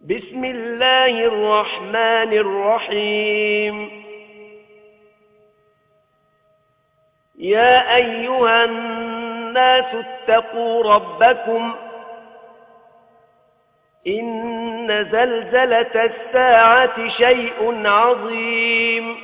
بسم الله الرحمن الرحيم يا أيها الناس اتقوا ربكم إن زلزلة الساعة شيء عظيم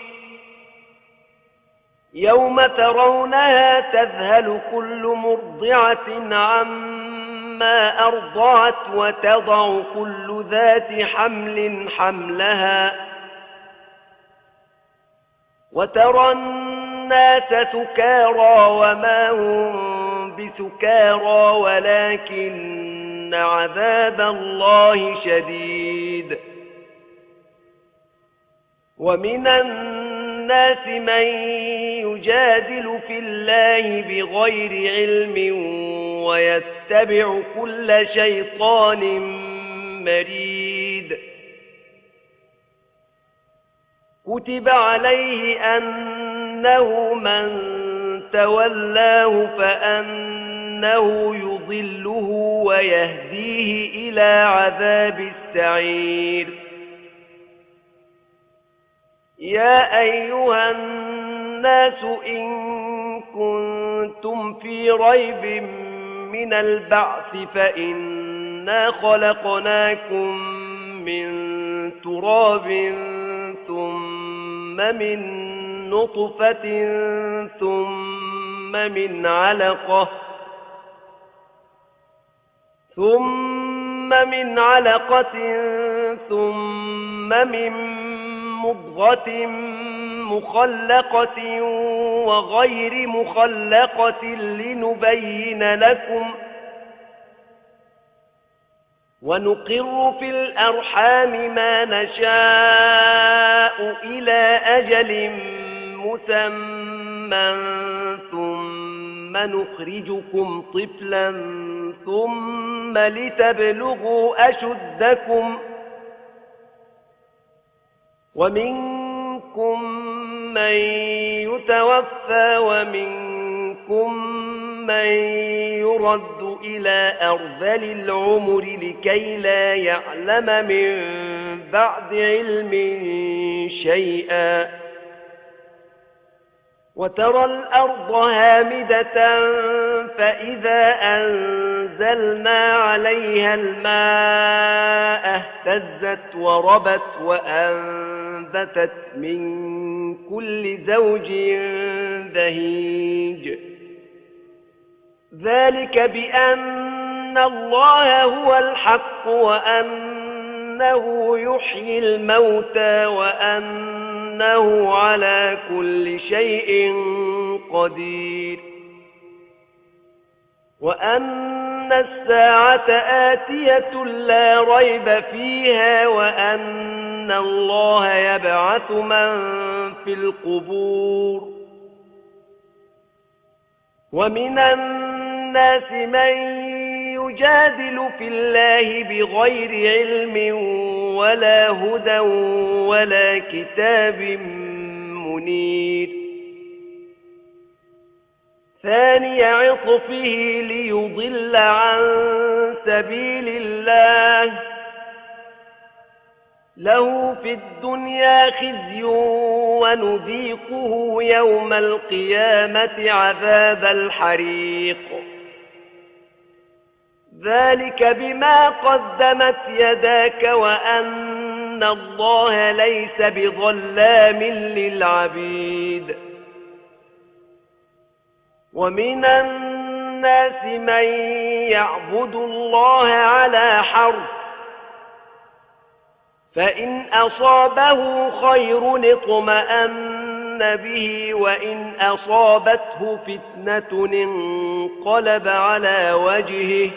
يوم ترونها تذهل كل مرضعة عما أرضعت وتضع كل ذات حمل حملها وترى الناس سكارى وما هم بسكارى ولكن عذاب الله شديد ومن الناس من يجادل في الله بغير علم ويتبع كل شيطان مريد كتب عليه أنه من تولاه فأنه يضله ويهديه إلى عذاب السعير يا أيها الناس إن كنتم في ريب من البعث فإنا خلقناكم من تراب ثم من نطفة ثم من علقة ثم من مضغة مخلقة وغير مخلقة لنبين لكم ونقر في الأرحام ما نشاء إلى أجل مسمى ثم نخرجكم طفلا ثم لتبلغوا أشدكم ومنكم من يتوفى ومنكم من يرد إلى أرذل العمر لكي لا يعلم من بعد علم شيئا وترى الأرض هامدة فإذا أنزلنا عليها الماء اهتزت وربت وأنبتت من كل زوج بهيج ذلك بأن الله هو الحق وأنه يحيي الموتى وأنه على كل شيء قدير وأن الساعة آتية لا ريب فيها وأن الله يبعث من في القبور ومن الناس من يجادل في الله بغير علم ولا هدى ولا كتاب منير ثاني عطفه ليضل عن سبيل الله له في الدنيا خزي ونذيقه يوم القيامة عذاب الحريق ذلك بما قدمت يداك وأن الله ليس بظلام للعبيد ومن الناس من يعبد الله على حرف فإن أصابه خير اطمأن به وإن أصابته فتنة انقلب على وجهه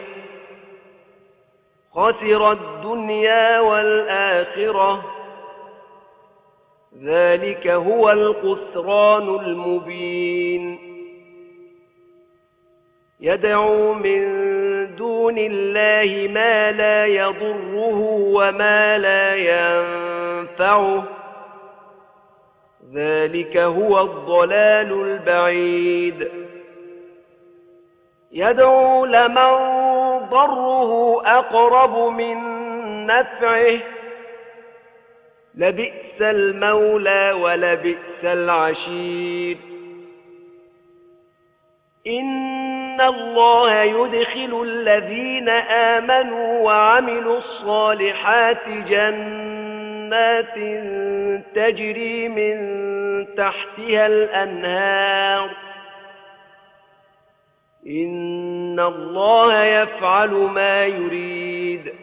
خسر الدنيا والآخرة ذلك هو الخسران المبين يدعو من دون الله ما لا يضره وما لا ينفعه ذلك هو الضلال البعيد يدعو لمن ضره أقرب من نفعه لبئس المولى ولبئس العشير. إن الله يدخل الذين آمنوا وعملوا الصالحات جنات تجري من تحتها الأنهار إن الله يفعل ما يريد.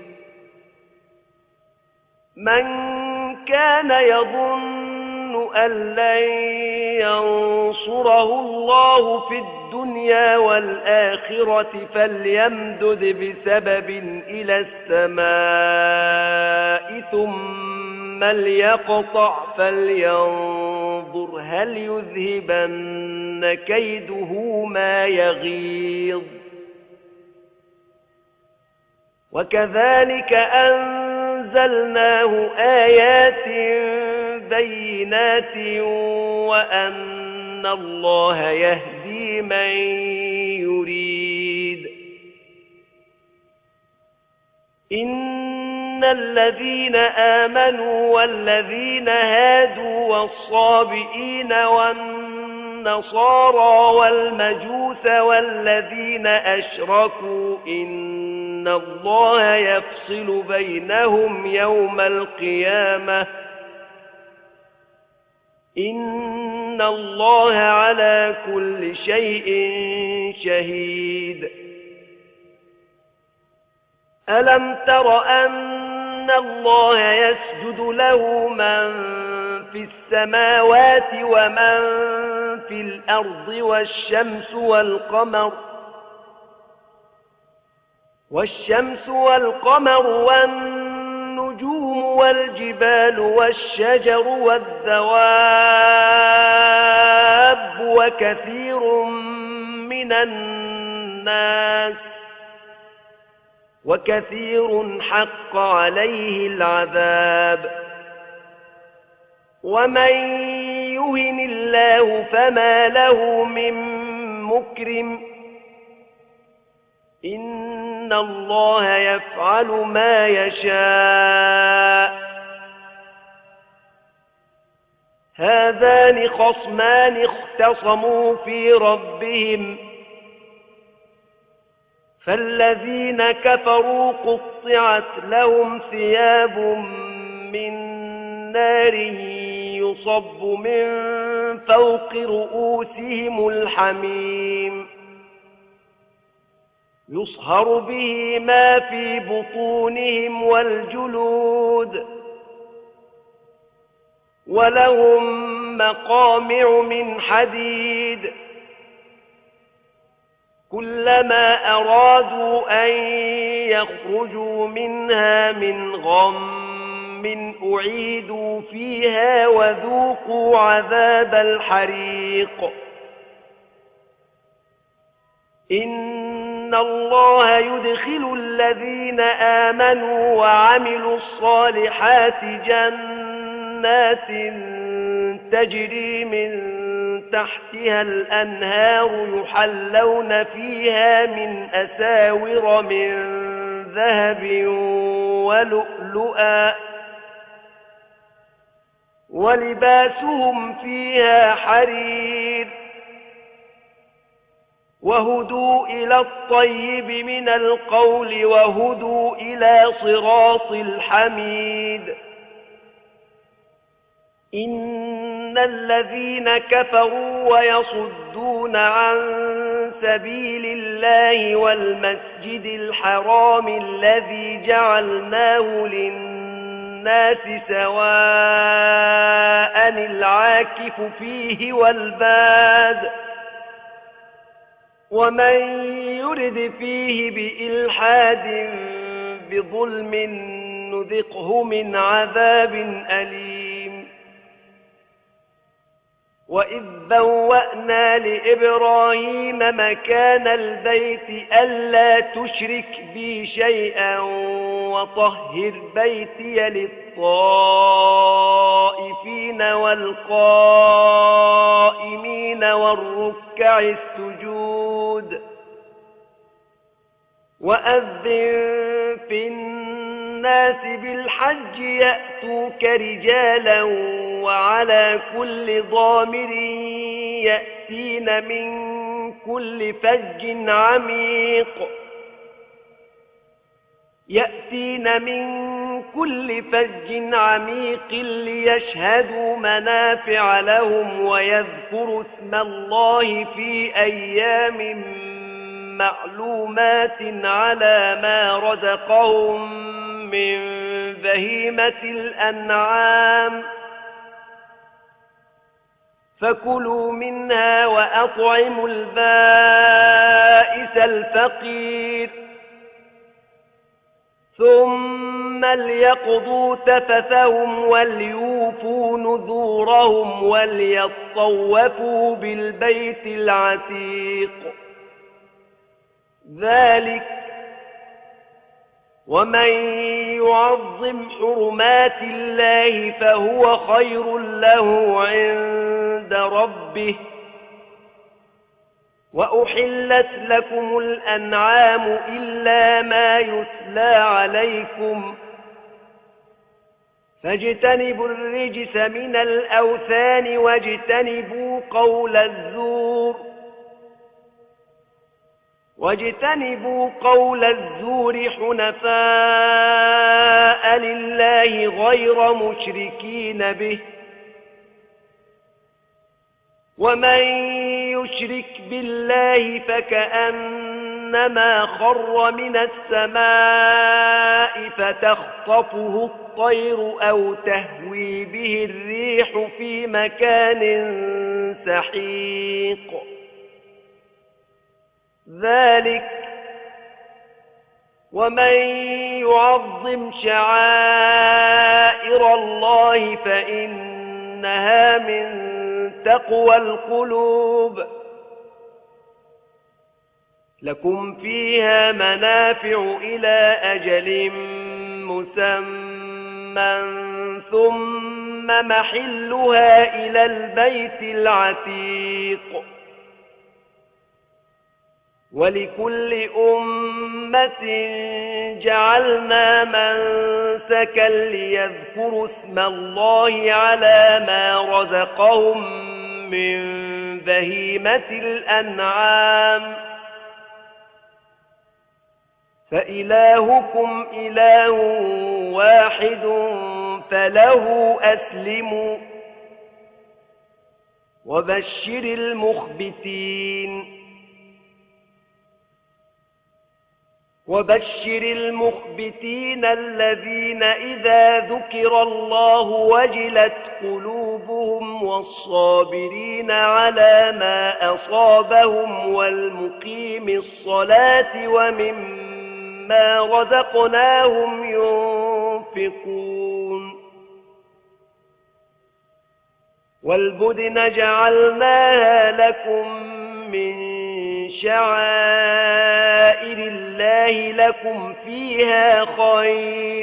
من كان يظن أن لن ينصره الله في الدنيا والآخرة فليمدد بسبب إلى السماء ثم ليقطع فلينظر هل يذهبن كيده ما يغيظ. وكذلك أنزلناه آيات بينات وأن الله يهدي من يريد. إن الذين آمنوا والذين هادوا والصابئين والنصارى والمجوس والذين أشركوا إن الله يفصل بينهم يوم القيامة إن الله على كل شيء شهيد. ألم تر أن الله يسجد له من في السماوات ومن في الأرض والشمس والقمر والنجوم والجبال والشجر والدواب وكثير حق عليه العذاب. ومن يهن الله فما له من مكرم إن الله يفعل ما يشاء. هذان خصمان اختصموا في ربهم فالذين كفروا قطعت لهم ثياب من نار يصب من فوق رؤوسهم الحميم يصهر به ما في بطونهم والجلود ولهم مقامع من حديد كلما أرادوا أن يخرجوا منها من غم أعيدوا فيها وذوقوا عذاب الحريق. إن الله يدخل الذين آمنوا وعملوا الصالحات جنات تجري من تحتها الأنهار يحلون فيها من أساور من ذهب ولؤلؤا ولباسهم فيها حرير وهدوا إلى الطيب من القول وهدوا إلى صراط الحميد. إن الذين كفروا ويصدون عن سبيل الله والمسجد الحرام الذي جعلناه للناس سواء العاكف فيه والباد ومن يرد فيه بإلحاد بظلم نذقه من عذاب أليم. وإذ بوأنا لإبراهيم مكان البيت ألا تشرك بي شيئا وطهر بيتي للطائفين والقائمين والركع السجود وأذن في الناس الناس بالحج يأتوك رجالا وعلى كل ضامر يأتين من كل فج عميق ليشهدوا منافع لهم ويذكروا اسم الله في أيام معلومات على ما رزقهم من بهيمة الأنعام فكلوا منها وأطعموا البائس الفقير ثم ليقضوا تفثهم وليوفوا نذورهم وليطوفوا بالبيت العتيق ذلك ومن يعظم حرمات الله فهو خير له عند ربه وأحلت لكم الأنعام إلا ما يتلى عليكم فاجتنبوا الرجس من الأوثان واجتنبوا قول الزور حنفاء لله غير مشركين به ومن يشرك بالله فكأنما خر من السماء فتخطفه الطير أو تهوي به الريح في مكان سحيق ذلك ومن يعظم شعائر الله فإنها من تقوى القلوب لكم فيها منافع إلى أجل مسمى ثم محلها إلى البيت العتيق ولكل أمة جعلنا منسكا ليذكروا اسم الله على ما رزقهم من بهيمة الأنعام فإلهكم إله واحد فله أسلموا وبشر المخبتين الذين إذا ذكر الله وجلت قلوبهم والصابرين على ما أصابهم والمقيم الصلاة ومما رزقناهم ينفقون والبدن جعلناها لكم من شعائر الله لكم فيها خير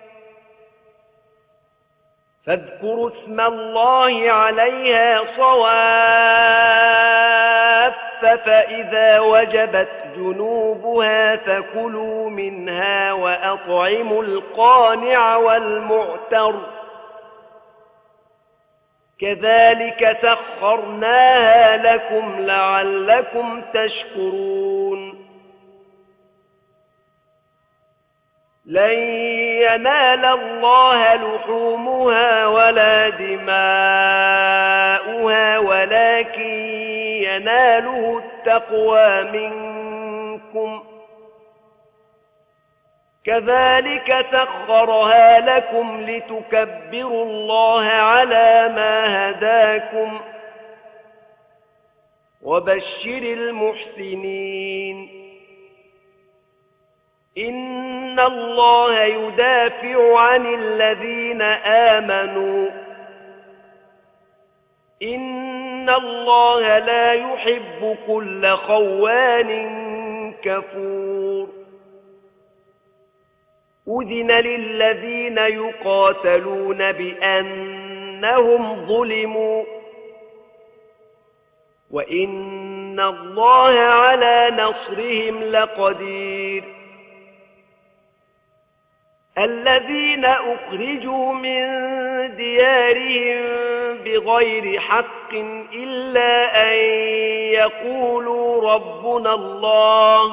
فاذكروا اسم الله عليها صواف فإذا وجبت جنوبها فكلوا منها وأطعموا القانع والمعتر كذلك سخرناها لكم لعلكم تشكرون لن ينال الله لحومها ولا دماؤها ولكن يناله التقوى منكم كذلك سخرها لكم لتكبروا الله على ما هداكم وبشر المحسنين إن الله يدافع عن الذين آمنوا إن الله لا يحب كل خوان كفور أذن للذين يقاتلون بأنهم ظلموا وإن الله على نصرهم لقدير الذين أخرجوا من ديارهم بغير حق إلا أن يقولوا ربنا الله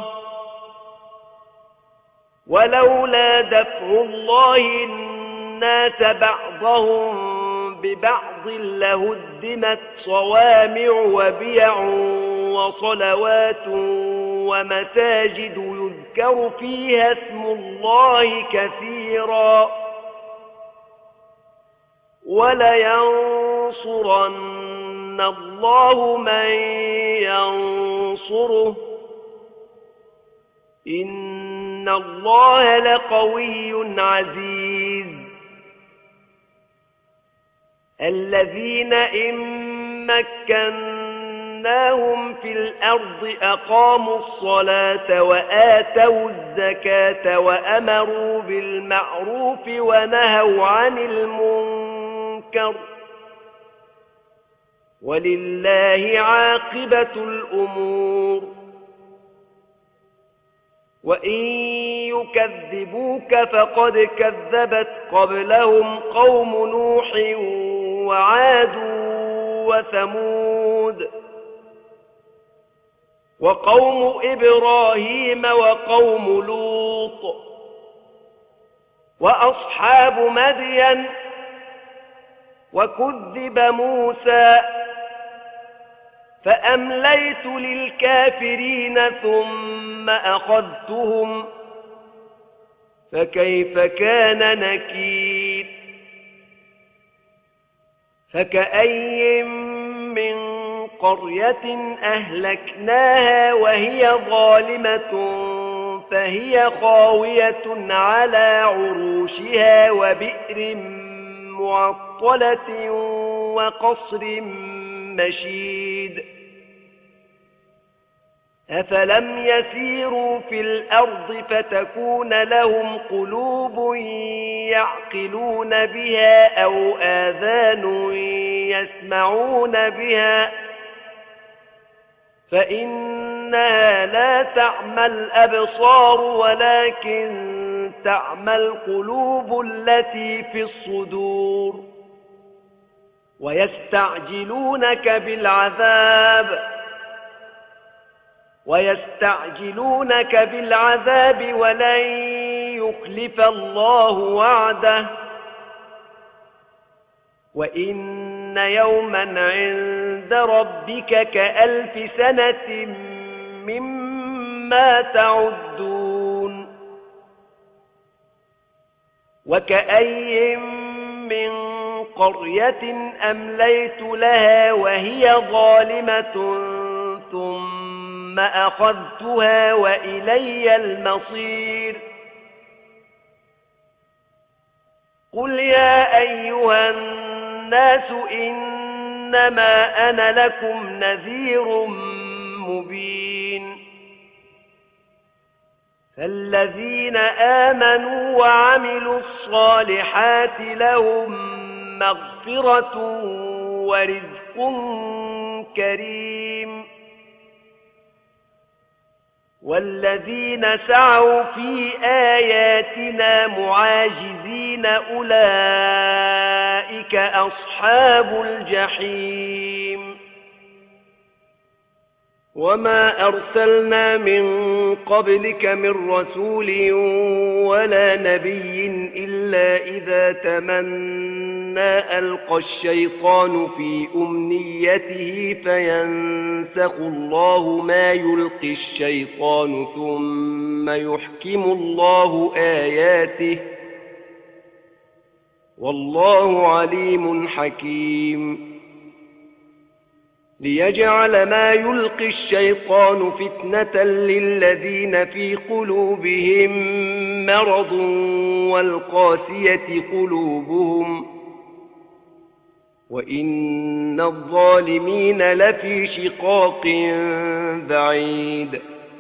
ولولا دفع الله الناس بعضهم ببعض لهدمت صوامع وبيع وصلوات ومساجد يذكر فيها اسم الله كثيرا ولينصرن الله من ينصره إن الله لقوي عزيز الذين إن مكناهم في الأرض أقاموا الصلاة وآتوا الزكاة وأمروا بالمعروف ونهوا عن المنكر ولله عاقبة الأمور وإن يكذبوك فقد كذبت قبلهم قوم نوح وعاد وثمود وقوم إبراهيم وقوم لوط وأصحاب مدين وكذب موسى فأمليت للكافرين ثم أخذتهم فكيف كان نكير فكأي من قرية أهلكناها وهي ظالمة فهي خاوية على عروشها وبئر معطلة وقصر مشيد أفلم يسيروا في الأرض فتكون لهم قلوب يعقلون بها أو آذان يسمعون بها فإنها لا تعمى الأبصار ولكن تعمى القلوب التي في الصدور ويستعجلونك بالعذاب ولن يخلف الله وعده وإن يوما عند ربك كألف سنة مما تعدون وكأي من قرية أمليت لها وهي ظالمة ثم أخذتها وإلي المصير قل يا أيها الناس إنما أنا لكم نذير مبين فالذين آمنوا وعملوا الصالحات لهم مغفرة ورزق كريم والذين سعوا في آياتنا معاجزين أولئك أصحاب الجحيم وما أرسلنا من قبلك من رسول ولا نبي إلا إذا تمنى ألقى الشيطان في أمنيته فينسخ الله ما يلقي الشيطان ثم يحكم الله آياته والله عليم حكيم ليجعل ما يلقي الشيطان فتنة للذين في قلوبهم مرض والقاسية قلوبهم وإن الظالمين لفي شقاق بعيد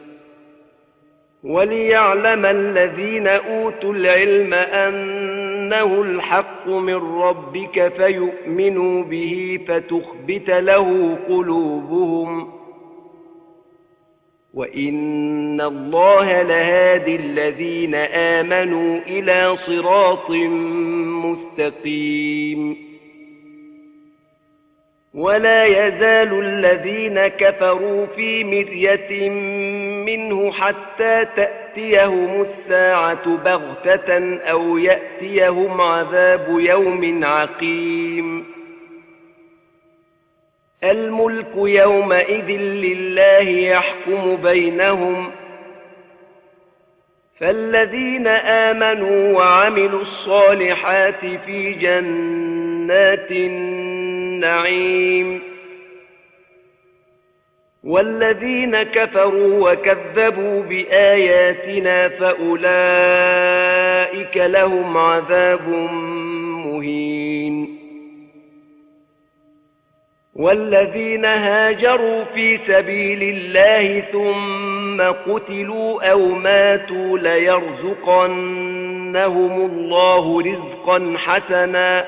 وليعلم الذين أوتوا العلم أنه الحق من ربك فيؤمنوا به فتخبت له قلوبهم وإن الله لهادي الذين آمنوا إلى صراط مستقيم ولا يزال الذين كفروا في مرية منه حتى تأتيهم الساعة بغتة أو يأتيهم عذاب يوم عقيم الملك يومئذ لله يحكم بينهم فالذين آمنوا وعملوا الصالحات في جنات النعيم والذين كفروا وكذبوا بآياتنا فأولئك لهم عذاب مهين والذين هاجروا في سبيل الله ثم قتلوا أو ماتوا ليرزقنهم الله رزقا حسنا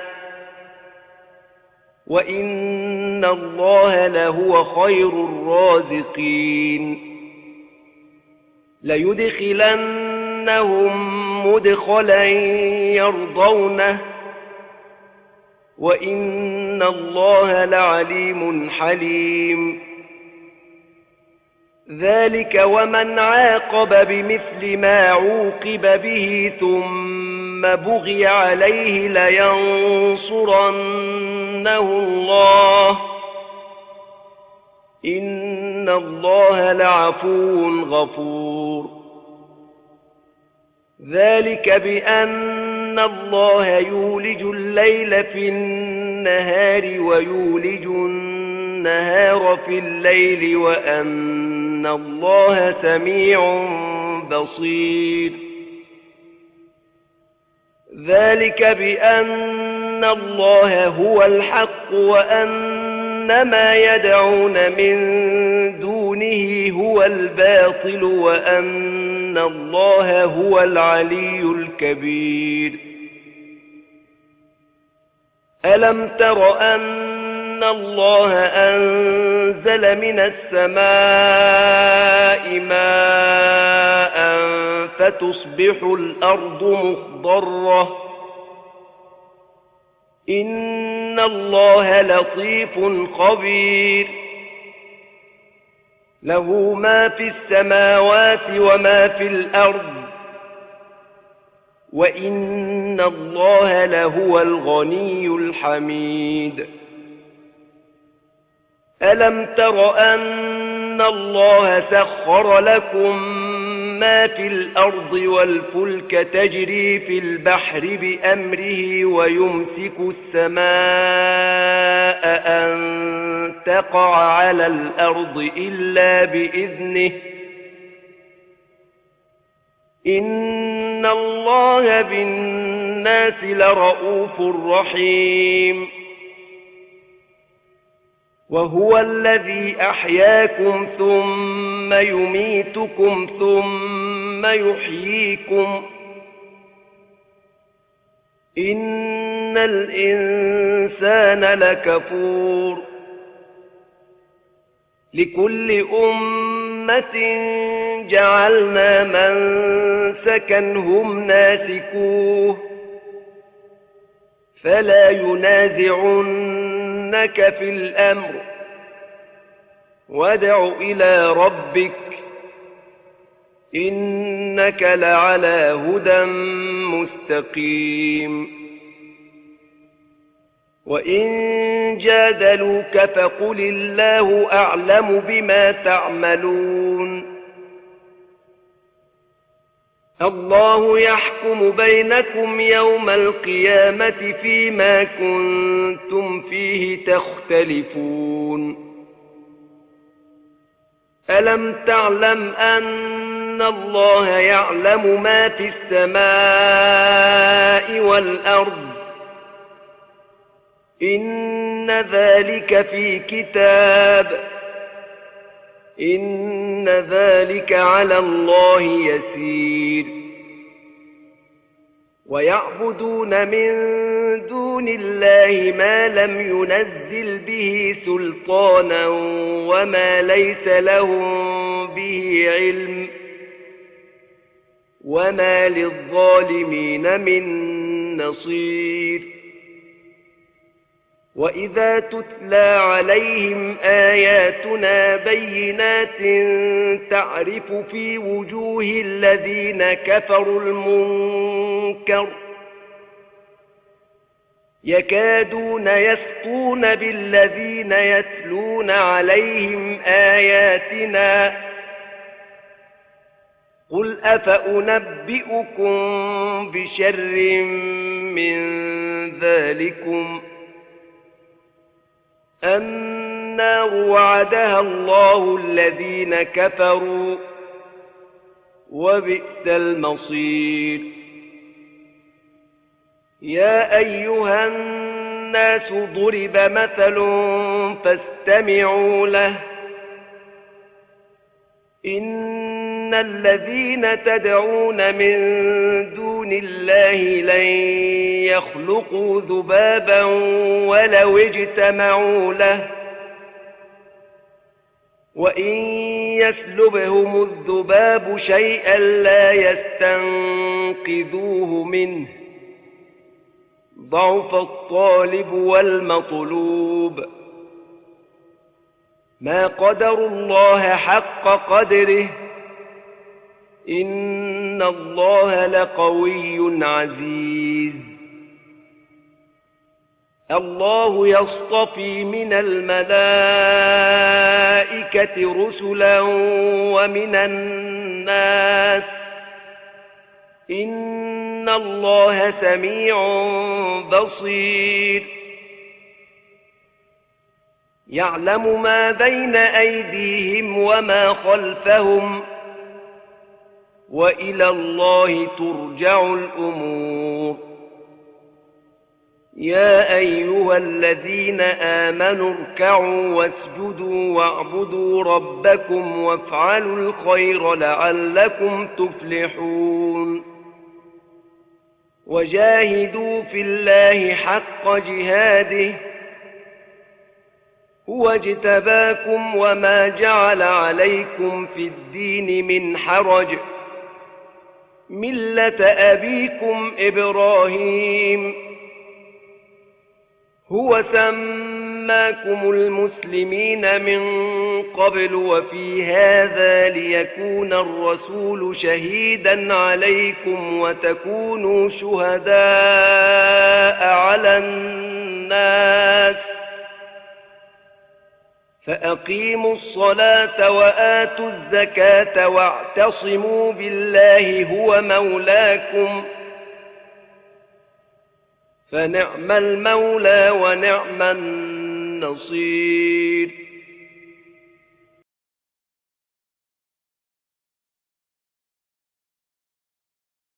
وإن الله لهو خير الرازقين ليدخلنهم مدخلا يرضونه وإن الله لعليم حليم ذلك ومن عاقب بمثل ما عوقب به ثم بغي عليه لينصرنه الله إن الله لعفو غفور ذلك بأن الله يولج الليل في النهار ويولج النهار في الليل وأن الله سميع بصير ذلك بأن الله هو الحق وأن ما يدعون من دونه هو الباطل وأن الله هو العلي الكبير ألم تر أن الله أنزل من السماء ماء فتصبح الأرض مخضرة إن الله لطيف خبير له ما في السماوات وما في الأرض وإن الله لهو الغني الحميد ألم تر أن الله سخر لكم ما في الأرض والفلك تجري في البحر بأمره ويمسك السماء أن تقع على الأرض إلا بإذنه إن الله بالناس لرؤوف رحيم وهو الذي أحياكم ثم يميتكم ثم يحييكم إن الإنسان لكفور لكل أمة جعلنا منسكا هم ناسكوه فلا ينازعنك في الأمر وادع إلى ربك إنك لعلى هدى مستقيم وإن جادلوك فقل الله أعلم بما تعملون الله يحكم بينكم يوم القيامة فيما كنتم فيه تختلفون ألم تعلم أن الله يعلم ما في السماء والأرض إن ذلك في كتاب إن ذلك على الله يسير ويعبدون من دون الله ما لم ينزل به سلطانا وما ليس لهم به علم وما للظالمين من نصير وإذا تتلى عليهم آياتنا بينات تعرف في وجوه الذين كفروا المنكر يكادون يسطون بالذين يتلون عليهم آياتنا قل أفأنبئكم بشر من ذلكم النار وعدها الله الذين كفروا وبئس المصير يا أيها الناس ضرب مثل فاستمعوا له إن الذين تدعون من دون الله لن يخلقوا ذبابا ولو اجتمعوا له وإن يسلبهم الذباب شيئا لا يستنقذوه منه ضعف الطالب والمطلوب ما قدروا الله حق قدره إن الله لقوي عزيز الله يصطفي من الملائكة رسلا ومن الناس إن الله سميع بصير يعلم ما بين أيديهم وما خلفهم وإلى الله ترجع الأمور يا أيها الذين آمنوا اركعوا واسجدوا واعبدوا ربكم وافعلوا الخير لعلكم تفلحون وجاهدوا في الله حق جهاده هو اجتباكم وما جعل عليكم في الدين من حرج ملة أبيكم إبراهيم هو سماكم المسلمين من قبل وفي هذا ليكون الرسول شهيدا عليكم وتكونوا شهداء على الناس فأقيموا الصلاة وآتوا الزكاة واعتصموا بالله هو مولاكم فنعم المولى ونعم النصير